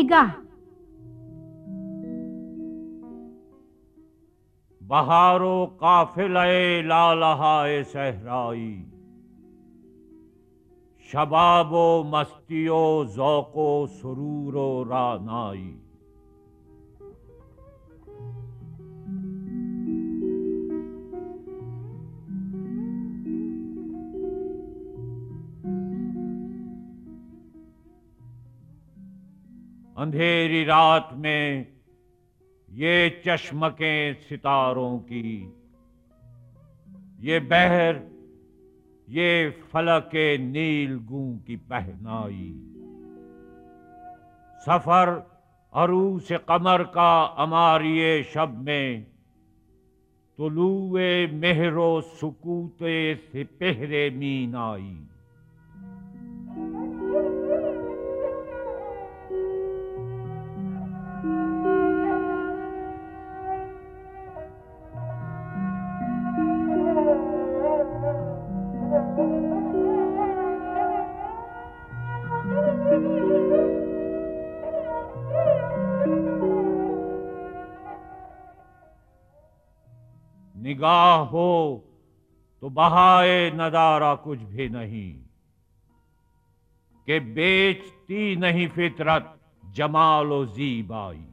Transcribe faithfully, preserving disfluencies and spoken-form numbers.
निगाह। बहारो काफिले लालहाए सहराई, शबाबो मस्तियो ज़ौक़ो सुरूरो रानाई। अंधेरी रात में ये चश्मकें सितारों की, ये बहर ये फलके नील गूं की पहनाई। सफर अरूस कमर का अमारिये शब में, तुलुए मेहरो सुकूते से पहरे मीनाई। निगाह हो तो बहाए नदारा कुछ भी नहीं, कि बेचती नहीं फितरत जमालो ज़ीबाई।